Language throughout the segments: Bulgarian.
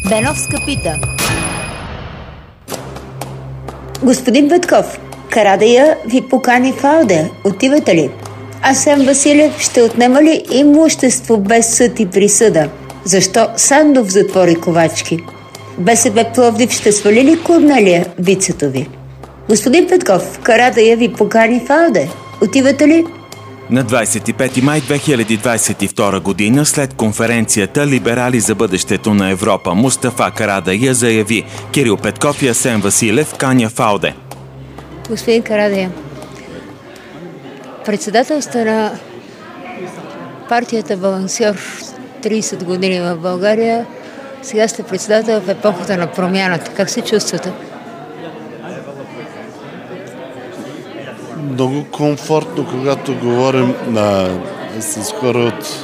Беновска пита. Господин Петков, Карадайъ ви покани в Ауде. Отивате ли? Асен Василев ще отнема ли имущество без съд и присъда? Защо Сандов затвори ковачки? БСП Пловдив ще свали ли Корнелия вицето ви? Господин Петков, Карадайъ ви покани в Ауде. Отивате ли? На 25 май 2022 година, след конференцията "Либерали за бъдещето на Европа", Мустафа Карадайъ заяви: Кирил Петков и Асен Василев каня в Ауде. Господин Карадайъ, председателство на партията Балансьор 30 години в България, сега сте председател в епохата на промяната. Как се чувствате? Много комфортно, когато говорим с хора от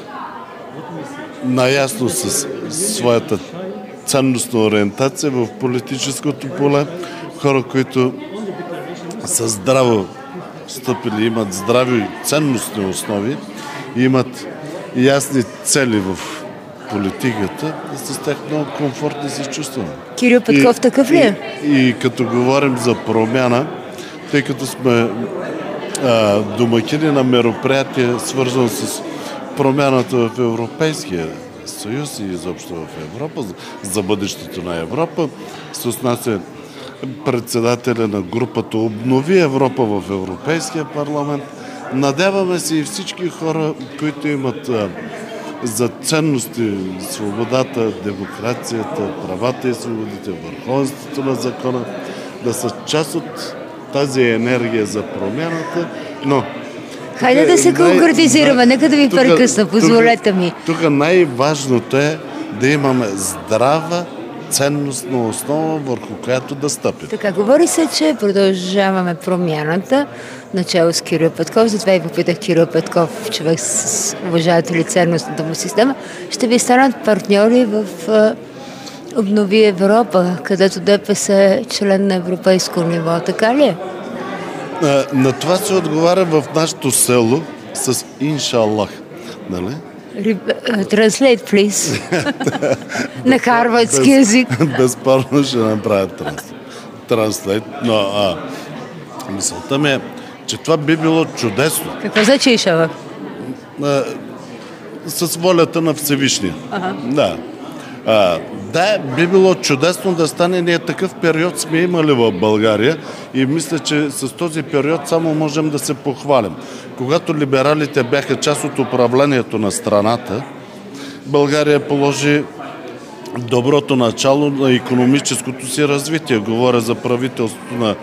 наясно с своята ценностна ориентация в политическото поле, хора, които са здраво стъпили, имат здрави ценностни основи, имат ясни цели в политиката, и с тях много комфортно се чувстваме. Кирил Петков такъв ли е? И като говорим за промяна, тъй като сме домакини на мероприятие, свързано с промяната в Европейския съюз и изобщо в Европа, за бъдещето на Европа. С нас е председателя на групата "Обнови Европа" в Европейския парламент. Надяваме се и всички хора, които имат за ценности свободата, демокрацията, правата и свободите, върховенството на закона, да са част от тази енергия за промяната, но... Хайде да се конкретизираме, нека да ви прекъсна, позволете ми. Тук най-важното е да имаме здрава ценностна основа, върху която да стъпим. Така, говори се, че продължаваме промяната, начало с Кирил Петков, затова и попитах Кирил Петков, човек с уважаватели ценностната му система, ще ви станат партньори в "Обнови Европа", където ДПС е член на европейско ниво. Така ли е? На това се отговаря в нашето село с "Иншаллах". Нали? Translate, please. На харвардски език. Безспорно ще направя транслейт, но мисълта ми е, че това би било чудесно. Какво значи "Иншаллах"? С волята на Всевишния. Ага. Да, би било чудесно да стане. Ние такъв период сме имали в България и мисля, че с този период само можем да се похвалим. Когато либералите бяха част от управлението на страната, България положи доброто начало на икономическото си развитие. Говоря за правителството на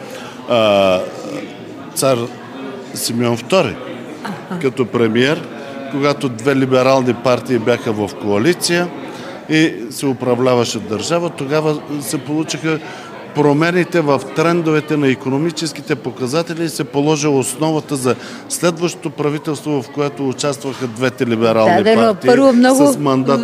цар Симеон II като премиер, когато две либерални партии бяха в коалиция и се управляваше държава. Тогава се получиха промените в трендовете на икономическите показатели и се положи основата за следващото правителство, в което участваха двете либерални партии с мандат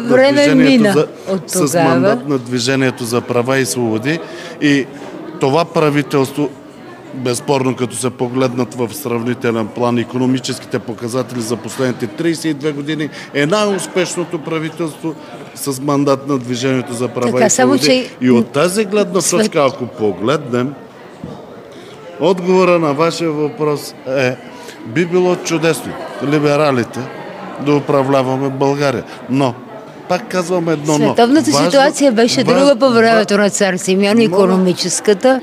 на Движението за права и свободи. И това правителство, безспорно, като се погледнат в сравнителен план икономическите показатели за последните 32 години, е най-успешното правителство с мандат на Движението за права и свободи. И от тази гледна точка, ако погледнем, отговора на вашия въпрос е: би било чудесно либералите да управляваме България. Но пак казвам едно но. Световната ситуация беше друга по времето на цар Симеон. Икономическата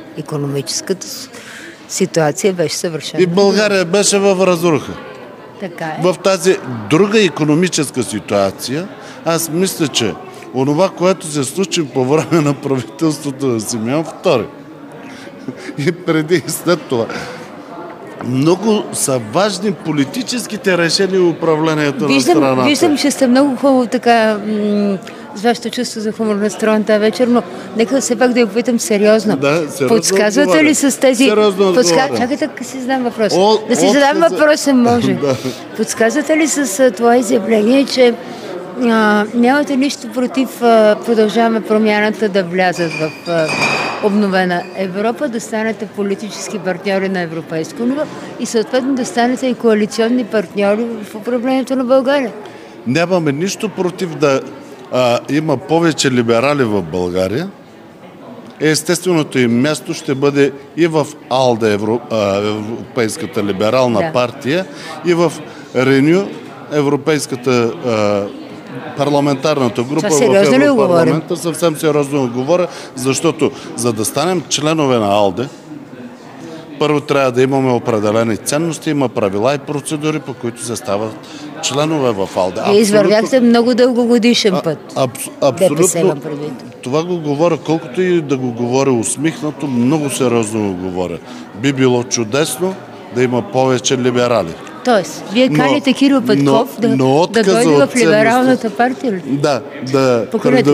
ситуация беше съвършена. И България беше в разруха. Така е. В тази друга икономическа ситуация, аз мисля, че онова, което се случи по време на правителството на Симеон II и преди и след това, много са важни политическите решения и управлението на страната. Виждам, че сте много хубаво така с вашето чувство за хумор на страна тази вечер, но нека все пак да я попитам сериозно. Да, сериозно подсказвате ли с тези... Чакайте, да си задам въпрос. Да си задам въпроса, може. Подсказвате ли с това изявление, че нямате нищо против продължаваме промяната да влязат в обновена Европа, да станете политически партньори на европейско ниво и съответно да станете и коалиционни партньори в управлението на България? Нямаме нищо против да има повече либерали в България, естественото им място ще бъде и в АЛДЕ, Европейската либерална партия, и в Реню, Европейската парламентарната група в Европарламента. Съвсем сериозно говоря, защото за да станем членове на АЛДЕ, първо трябва да имаме определени ценности, има правила и процедури, по които се стават членове в АЛДЕ. Вие извървяхте много дългогодишен път. Абсолютно. Това го говоря, колкото и да го говоря усмихнато, много сериозно го говоря. Би било чудесно да има повече либерали. Тоест, вие каните Кирил Петков да дойде в либералната партия? Да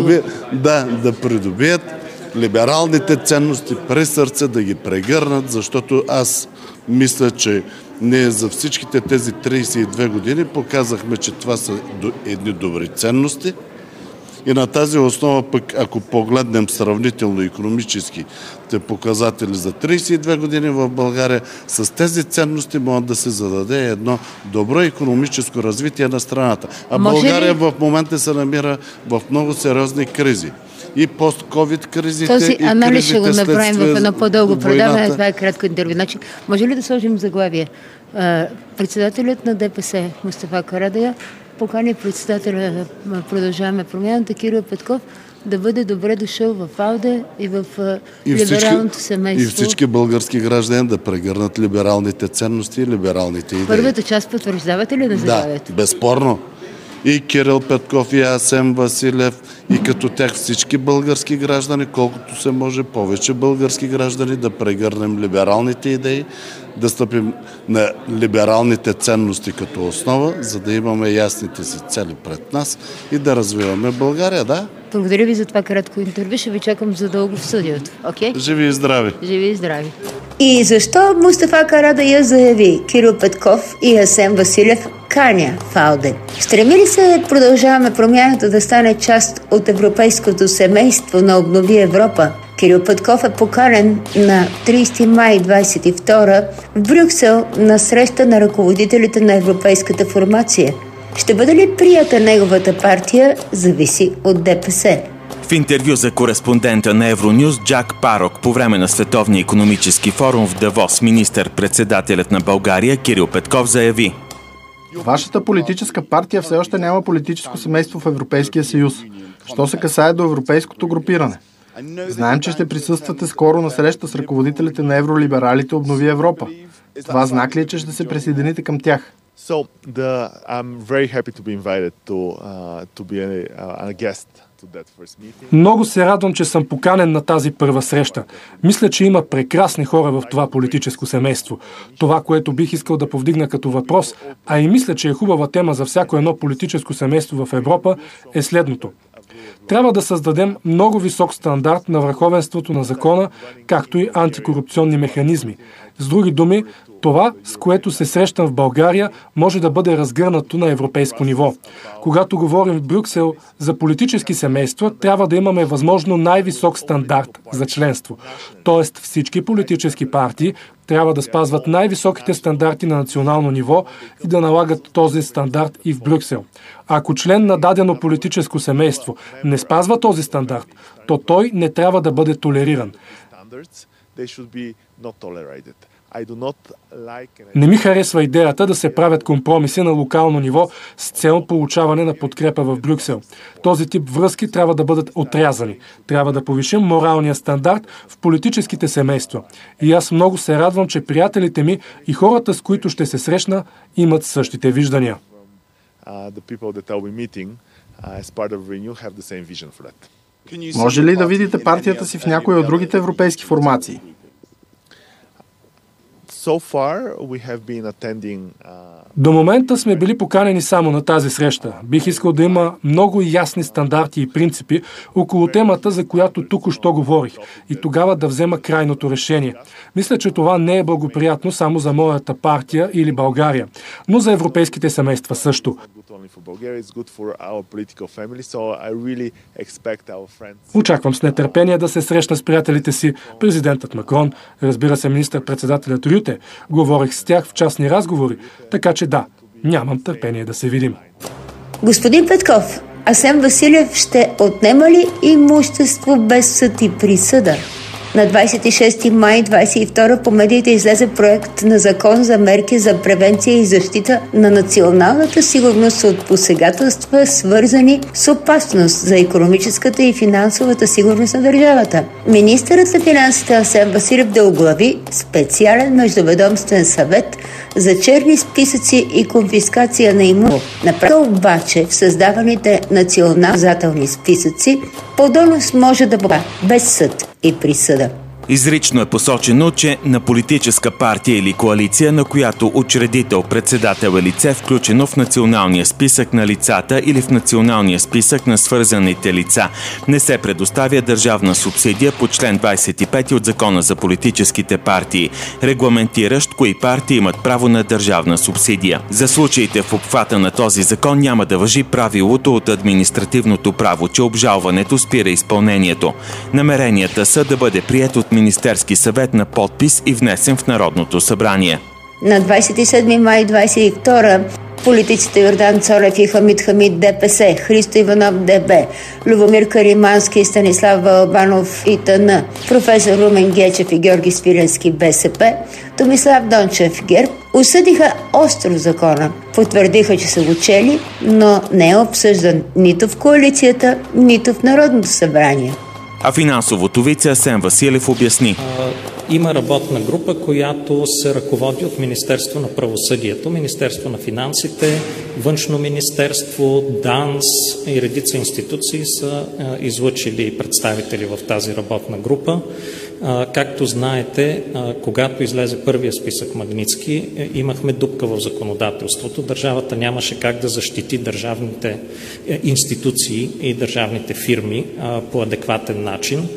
придобият либералните ценности през сърце, да ги прегърнат, защото аз мисля, че ние за всичките тези 32 години показахме, че това са едни добри ценности. И на тази основа пък, ако погледнем сравнително икономическите показатели за 32 години в България, с тези ценности може да се зададе едно добро икономическо развитие на страната. А България в момента се намира в много сериозни кризи. И пост-ковид кризите, този и анализ ще го направим в едно по-дълго предаване. Това е кратко интервю. Значи, може ли да сложим заглавие? Председателят на ДПС Мустафа Карадайъ покани председателя на Продължаваме промяната Кирил Петков да бъде добре дошъл в АЛДЕ и в либералното семейство. И всички български граждани да прегърнат либералните ценности и либералните идеи. Първата част потвърждавате ли на заглавието? Да, безспорно. И Кирил Петков, и Асен Василев, и като тях всички български граждани, колкото се може повече български граждани, да прегърнем либералните идеи, да стъпим на либералните ценности като основа, за да имаме ясните си цели пред нас и да развиваме България, да? Благодаря ви за това кратко интервю. Ще ви чакам за дълго в студиото. Okay? Живи и здрави! Живи и здрави! И защо Мустафа Карадайъ заяви Кирил Петков и Асен Василев каня в АЛДЕ? Стреми ли се Продължаваме промяната да стане част от европейското семейство на Обнови Европа? Кирил Петков е поканен на 30 май 22 в Брюксел на среща на ръководителите на европейската формация. Ще бъде ли прията неговата партия, зависи от ДПС. В интервю за кореспондента на Евронюс Джак Парок по време на Световния икономически форум в Давос, министър-председателят на България Кирил Петков заяви: Вашата политическа партия все още няма политическо семейство в Европейския съюз. Що се касае до европейското групиране? Знаем, че ще присъствате скоро на среща с ръководителите на евролибералите Обнови Европа. Това знак ли е, че ще се присъедините към тях? Много се радвам, че съм поканен на тази първа среща. Мисля, че има прекрасни хора в това политическо семейство. Това, което бих искал да повдигна като въпрос, а и мисля, че е хубава тема за всяко едно политическо семейство в Европа, е следното. Трябва да създадем много висок стандарт на върховенството на закона, както и антикорупционни механизми. С други думи, това, с което се срещам в България, може да бъде разгърнато на европейско ниво. Когато говорим в Брюксел за политически семейства, трябва да имаме възможно най-висок стандарт за членство. Тоест всички политически партии трябва да спазват най-високите стандарти на национално ниво и да налагат този стандарт и в Брюксел. Ако член на дадено политическо семейство не спазва този стандарт, то той не трябва да бъде толериран. Не ми харесва идеята да се правят компромиси на локално ниво с цел получаване на подкрепа в Брюксел. Този тип връзки трябва да бъдат отрязани. Трябва да повишим моралния стандарт в политическите семейства. И аз много се радвам, че приятелите ми и хората, с които ще се срещна, имат същите виждания. Може ли да видите партията си в някои от другите европейски формации? До момента сме били поканени само на тази среща. Бих искал да има много ясни стандарти и принципи около темата, за която току-що говорих, и тогава да взема крайното решение. Мисля, че това не е благоприятно само за моята партия или България, но за европейските семейства също. Очаквам с нетърпение да се срещна с приятелите си, президентът Макрон, разбира се, министър-председателят Рюте. Говорих с тях в частни разговори, така че да, нямам търпение да се видим. Господин Петков, Асен Василев ще отнема ли имущество без съд и присъда? На 26 май 2022 по медиите излезе проект на закон за мерки за превенция и защита на националната сигурност от посегателства, свързани с опасност за икономическата и финансовата сигурност на държавата. Министърът на финансите Асен Василев да оглави специален междуведомствен съвет за черни списъци и конфискация на имущество. Направо обаче в създаваните национални списъци подонос може да бъде без съд и присъда. Изрично е посочено, че на политическа партия или коалиция, на която учредител, председател е лице, включено в националния списък на лицата или в националния списък на свързаните лица, не се предоставя държавна субсидия по член 25 от Закона за политическите партии, регламентиращ кои партии имат право на държавна субсидия. За случаите в обхвата на този закон няма да важи правилото от административното право, че обжалването спира изпълнението. Намеренията са да бъде приет от Министерски съвет на подпис и внесен в Народното събрание. На 27 май 2022 политиците Йордан Цонев и Хамид Хамид ДПС, Христо Иванов ДБ, Любомир Каримански, Станислав Балабанов ИТН, професор Румен Гечев и Георги Свиленски БСП, Томислав Дончев ГЕРБ осъдиха остро закона. Потвърдиха, че са го чели, но не е обсъждан нито в коалицията, нито в Народното събрание. А финансовото вице Асен Василев обясни. Има работна група, която се ръководи от Министерство на правосъдието, Министерство на финансите, Външно министерство, ДАНС и редица институции са излъчили представители в тази работна група. Както знаете, когато излезе първия списък Магнитски, имахме дупка в законодателството. Държавата нямаше как да защити държавните институции и държавните фирми по адекватен начин.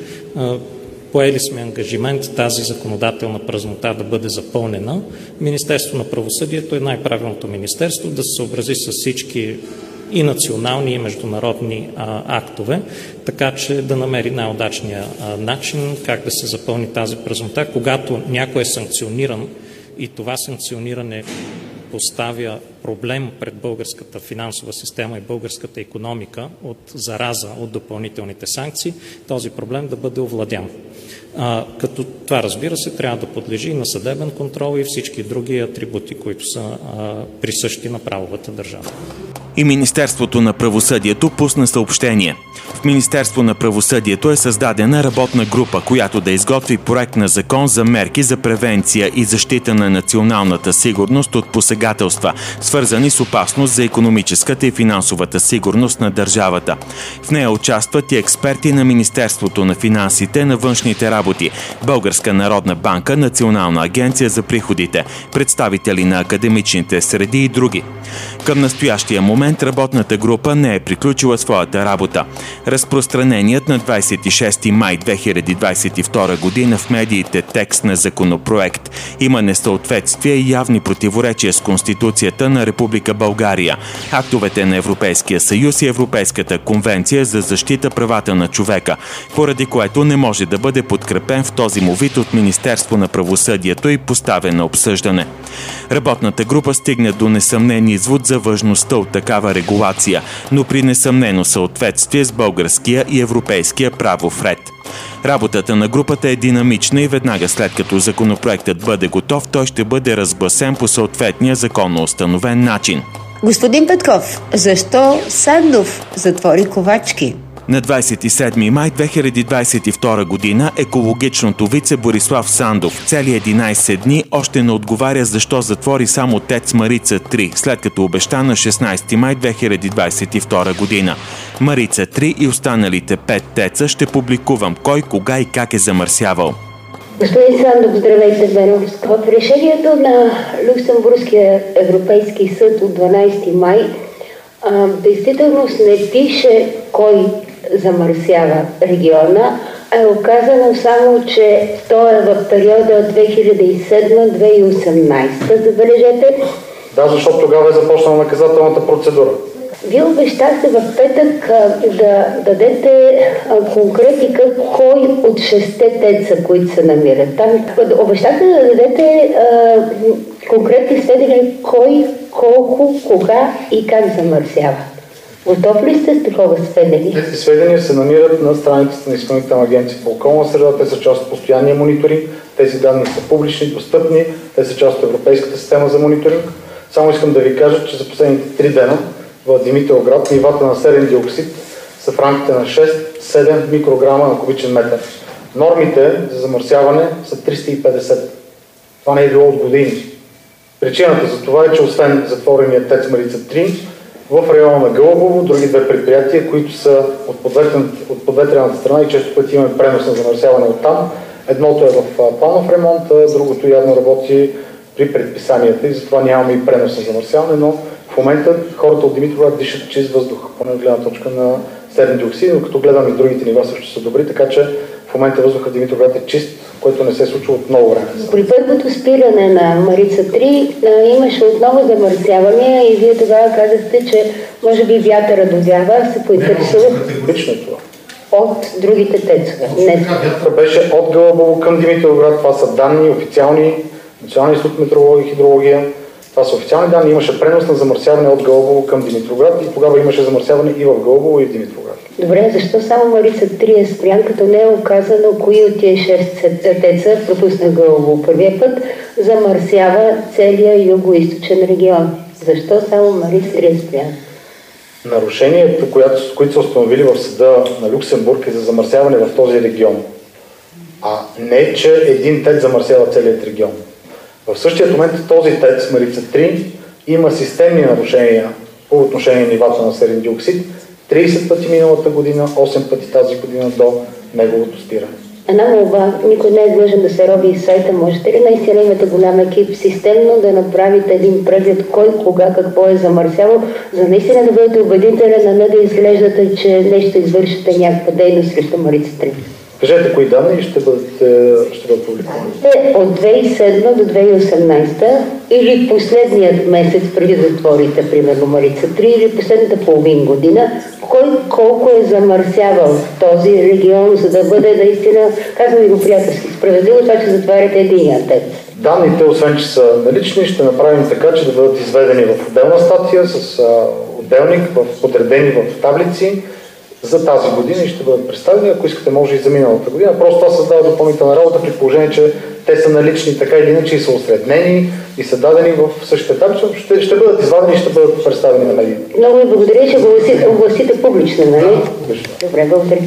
Поели сме ангажимент тази законодателна празнота да бъде запълнена. Министерство на правосъдието е най-правилното министерство да се съобрази с всички и национални, и международни актове, така че да намери най-удачния начин как да се запълни тази празнота. Когато някой е санкциониран и това санкциониране поставя проблем пред българската финансова система и българската икономика от зараза от допълнителните санкции, този проблем да бъде овладян. Като това, разбира се, трябва да подлежи и на съдебен контрол и всички други атрибути, които са присъщи на правовата държава. И Министерството на правосъдието пусна съобщение. В Министерство на правосъдието е създадена работна група, която да изготви проект на закон за мерки за превенция и защита на националната сигурност от посегателства, свързани с опасност за икономическата и финансовата сигурност на държавата. В нея участват и експерти на Министерството на финансите, на външните работи, Българска народна банка, Национална агенция за приходите, представители на академичните среди и други. Към настоящия момент работната група не е приключила своята работа. Разпространеният на 26 май 2022 година в медиите текст на законопроект има несъответствие и явни противоречия с Конституцията на Република България, актовете на Европейския съюз и Европейската конвенция за защита правата на човека, поради което не може да бъде подкрепен в този му вид от Министерство на правосъдието и поставен на обсъждане. Работната група стигна до несъмнен извод за важността от такава регулация, но при несъмнено съответствие с българския и европейския правов ред. Работата на групата е динамична и веднага след като законопроектът бъде готов, той ще бъде разгласен по съответния законно установен начин. Господин Петков, защо Сандов затвори ковачки? На 27 май 2022 година екологичното вице Борислав Сандов цели 11 дни още не отговаря защо затвори само ТЕЦ Марица 3, след като обеща на 16 май 2022 година. Марица 3 и останалите 5 ТЕЦа ще публикувам кой, кога и как е замърсявал. Господин Сандов, здравейте в мен. В решението на Люксембургския Европейски съд от 12 май действително не пише кой замърсява региона, а е оказано само, че то е в периода 2007-2018. Забележете. Да, защото тогава е започнала наказателната процедура. Вие обещахте в петък да дадете конкретика кой от 6 теца, които се намират там. Обещахте да дадете конкретни сведения кой, колко, кога и как замърсява. Готов ли сте с такова сведение? Тези сведения се намират на страницата на Изпълнителна агенция по околна среда. Те са част от постоянния мониторинг. Тези данни са публични, достъпни. Те са част от Европейската система за мониторинг. Само искам да ви кажа, че за последните 3 дена в Димитровград нивата на серен диоксид са в рамките на 6-7 микрограма на кубичен метър. Нормите за замърсяване са 350. Това не е било от години. Причината за това е, че освен затворения ТЕЦ Марица 3, в района на Гълъбово, други 2 предприятия, които са от подветрената страна и често пъти имаме пренос на замърсяване от там. Едното е в планов ремонт, а другото явно работи при предписанията и затова нямаме и пренос на замърсяване, но в момента хората от Димитровград дишат чист въздух, поне от гледна точка на серен диоксид, но като гледам и другите нива също са добри, така че в момента въздуха в Димитровград е чист, което не се случва от много време. При първото спиране на Марица 3 имаше отново замърсявания и вие тогава казахте, че може би вятъра довява. Аз се поинтересувах. Лично това. От другите тецове. Вятъра беше от Гълъбово към Димитровград. Това са данни, официални, Националния институт метеорология и хидрология. Това са официални данни. Имаше пренос на замърсяване от Гълъбово към Димитровград и тогава имаше замърсяване и в Гълъбово и в Димитровград. Добре, защо само Марица 3 е спрян, като не е оказано кои от тия 6 теца, пропусна Гълъбово първия път, замърсява целия юго-источен регион? Защо само Марица 3 е спрян? Нарушението, които са установили в съда на Люксембург е за замърсяване в този регион. А не, че един ТЕЦ замърсява целият регион. В същия момент този ТЕЦ, Марица 3, има системни нарушения по отношение на нивата на серен диоксид. 30 пъти миналата година, 8 пъти тази година до неговото спиране. Една молба, никой не е длъжен да се роби и сайта. Можете ли наистина имате голям екип системно да направите един преглед кой, кога, какво е замърсявал, за наистина да бъдете убедителен, а не да изглеждате, че нещо извършите някаква дейност срещу Марица 3? Кажете кои данни и ще бъдат публикувани. От 2007 до 2018 или последният месец преди да затворите, примерно Марица 3, или последната половин година, кой колко е замърсявал този регион, за да бъде наистина, казвам ви го приятелски, справедливо това, че затваряте единия ТЕЦ? Данните, освен че са налични, ще направим така, че да бъдат изведени в отделна статия с отделник, подредени в таблици за тази година и ще бъдат представени, ако искате може и за миналата година. Просто това създава допълнителна работа при положение, че те са налични така или иначе и са осреднени и са дадени в същите етапи. Ще бъдат извадени и ще бъдат представени на медиите. Много ви благодаря, че го огласите публично, нали? Добре, благодаря.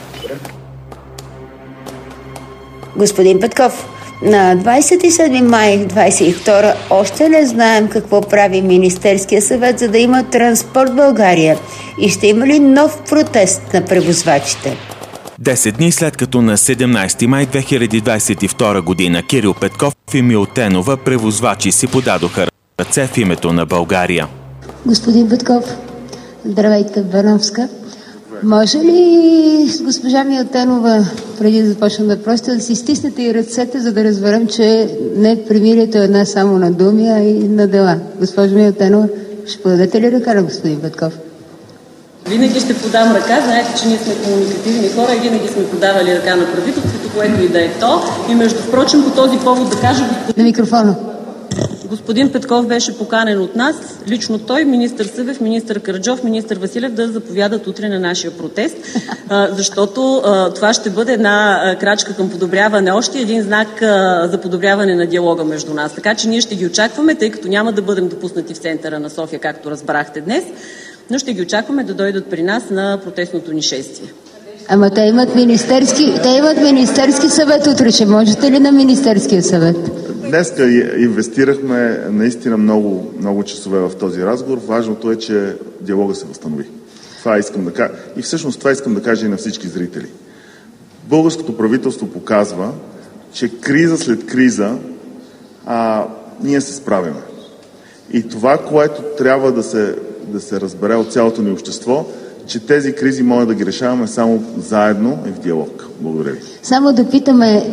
Господин Петков, на 27 май 22 още не знаем какво прави Министерския съвет, за да има транспорт в България. И ще има ли нов протест на превозвачите? 10 дни след като на 17 май 2022 година Кирил Петков и Мил Тенова, превозвачи, си подадоха ръце в името на България. Господин Петков, здравейте в Бановска. Може ли с госпожа Милтенова, преди да започнем въпросите, да си стиснете и ръцете, за да разберем, че не примирието е една само на думи, а и на дела? Госпожа Милтенова, ще подадете ли ръка на господин Петков? Винаги ще подам ръка. Знаете, че ние сме комуникативни хора и винаги сме подавали ръка на правителството, което и да е то. И между впрочем, по този повод да кажа... На микрофона. Господин Петков беше поканен от нас, лично той, министър Събев, министър Караджов, министър Василев да заповядат утре на нашия протест, защото това ще бъде една крачка към подобряване, още един знак за подобряване на диалога между нас. Така че ние ще ги очакваме, тъй като няма да бъдем допуснати в центъра на София, както разбрахте днес, но ще ги очакваме да дойдат при нас на протестното ни шествие. Ама те имат министерски съвет утре. Ще можете ли на Министерския съвет? Днеска инвестирахме наистина много часове в този разговор. Важното е, че диалога се възстанови. Това искам да кажа. И всъщност това искам да кажа и на всички зрители. Българското правителство показва, че криза след криза ние се справяме. И това, което трябва да се разбере от цялото ни общество, че тези кризи може да ги решаваме само заедно и в диалог. Благодаря ви. Само да питаме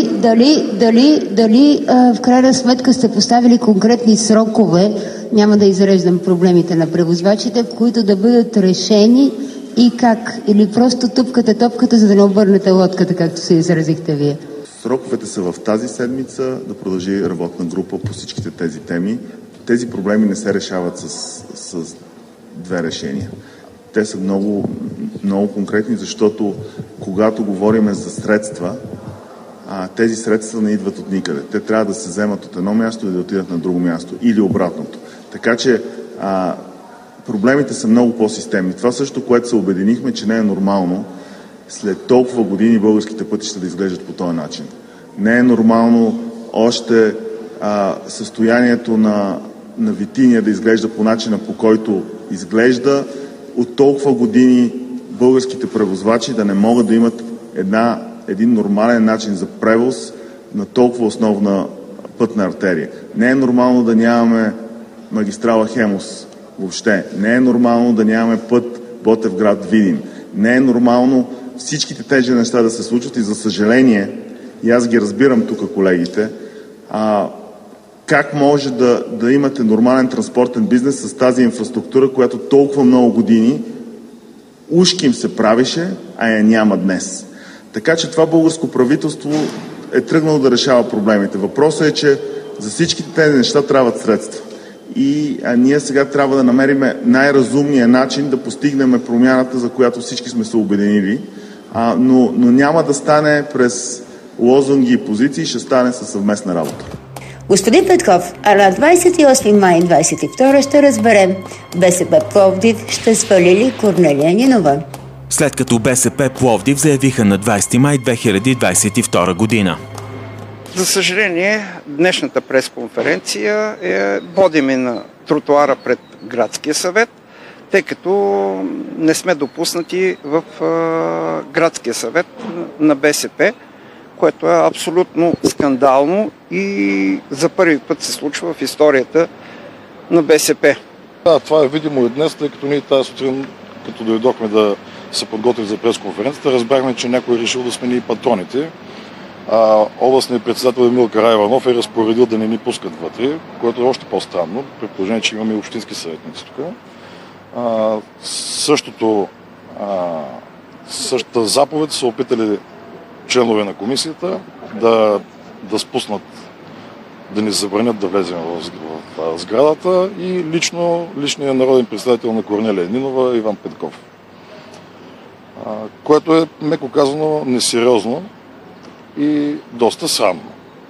дали в крайна сметка сте поставили конкретни срокове, няма да изреждам проблемите на превозвачите, в които да бъдат решени и как? Или просто тупкате топката, за да не обърнете лодката, както се изразихте вие? Сроковете са в тази седмица да продължи работна група по всичките тези теми. Тези проблеми не се решават с две решения. Те са много, много конкретни, защото когато говорим за средства, тези средства не идват от никъде. Те трябва да се вземат от едно място и да отидат на друго място или обратното. Така че проблемите са много по-системни. Това също, което се обединихме, че не е нормално след толкова години българските пътища да изглеждат по този начин. Не е нормално още състоянието на Витиния да изглежда по начина, по който изглежда. От толкова години българските превозвачи да не могат да имат един нормален начин за превоз на толкова основна пътна артерия. Не е нормално да нямаме магистрала Хемус въобще. Не е нормално да нямаме път Ботевград-Видин. Не е нормално всичките тези неща да се случват и за съжаление, и аз ги разбирам тук колегите, как може да имате нормален транспортен бизнес с тази инфраструктура, която толкова много години ушки им се правеше, а я няма днес. Така че това българско правителство е тръгнало да решава проблемите. Въпросът е, че за всичките тези неща трябват средства. И ние сега трябва да намерим най-разумния начин да постигнем промяната, за която всички сме се обединили. Но няма да стане през лозунги и позиции, ще стане със съвместна работа. Господин Петков, а на 28 май 22 ще разберем, БСП Пловдив ще свали ли Корнелия Нинова? След като БСП Пловдив заявиха на 20 май 2022 година. За съжаление, днешната пресконференция водиме на тротуара пред Градския съвет, тъй като не сме допуснати в Градския съвет на БСП, което е абсолютно скандално и за първи път се случва в историята на БСП. Да, това е видимо и днес, тъй като ние тази сутрин, като дойдохме да се подготвим за пресконференцията, разбрахме, че някой е решил да смени и патроните. Областният председател Емил Караиванов е разпоредил да не ни пускат вътре, което е още по-странно, при положение, че имаме и общински съветници тук. Същата заповед са опитали членове на комисията да спуснат, да ни забранят да влезем в сградата и личният народен представител на Корнелия Нинова Иван Петков. Което е, меко казано, несериозно и доста срамно.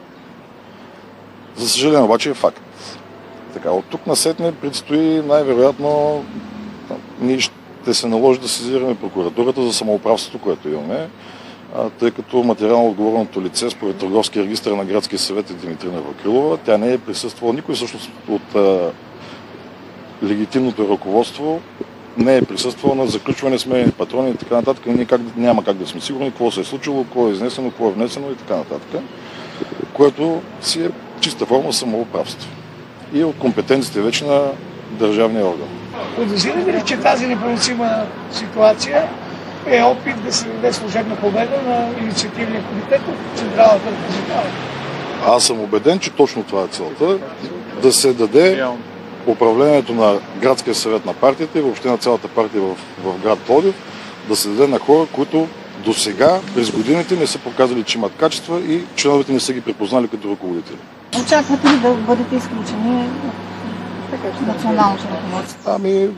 За съжаление обаче е факт. Така, от тук насетне предстои най-вероятно ние ще се наложи да сезираме прокуратурата за самоуправството, което имаме, тъй като материално отговорното лице според търговския регистър на Градския съвет е Димитрина Вакилова. Тя не е присъствала, никой всъщност от легитимното ръководство не е присъствал на заключване, сменени патрони и така нататък. Ние няма как да сме сигурни какво се е случило, какво е изнесено, какво е внесено и така нататък. Което си е чиста форма самоуправство. И от компетенциите вече на държавния орган. Подозирате ли, че тази непоносима ситуация е опит да се даде служебна победа на инициативния комитет от Централната репозитария? Аз съм убеден, че точно това е целта. Да се даде управлението на Градския съвет на партията и въобще на цялата партия в град Пловдив, да се даде на хора, които до сега, през годините, не са показали, че имат качества и членовете не са ги припознали като ръководители. Очаквате ли да бъдете изключени от националното ръководство?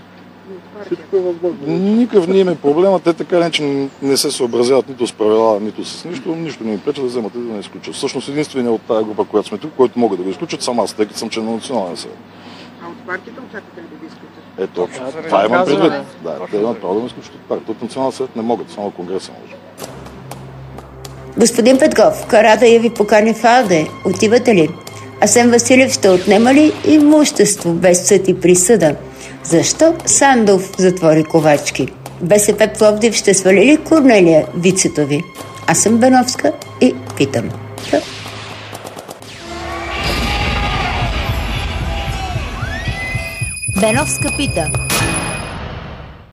Никакъв не има проблема. Те така че не се съобразяват нито с правила, нито с нищо. Нищо не им преча да вземат и да не изключат. Всъщност единственият от тази група, която сме тук, който могат да го изключат, съм аз, тъй като съм член на националния съвет. А от партията очаквате ли да ги изключат? Точно. Това имам предвид. Да, те имат право да ме изключат от партията. От националния съвет не могат, само Конгреса може. Господин Петков, Карадайъ ви покани в АЛДЕ. Отивате ли? Асен Василев ще отнема ли имущество без съд и присъда? Защо Сандов затвори ковачки? БСП Пловдив ще свали ли Корнелия вицето ви? Аз съм Беновска и питам. Беновска пита.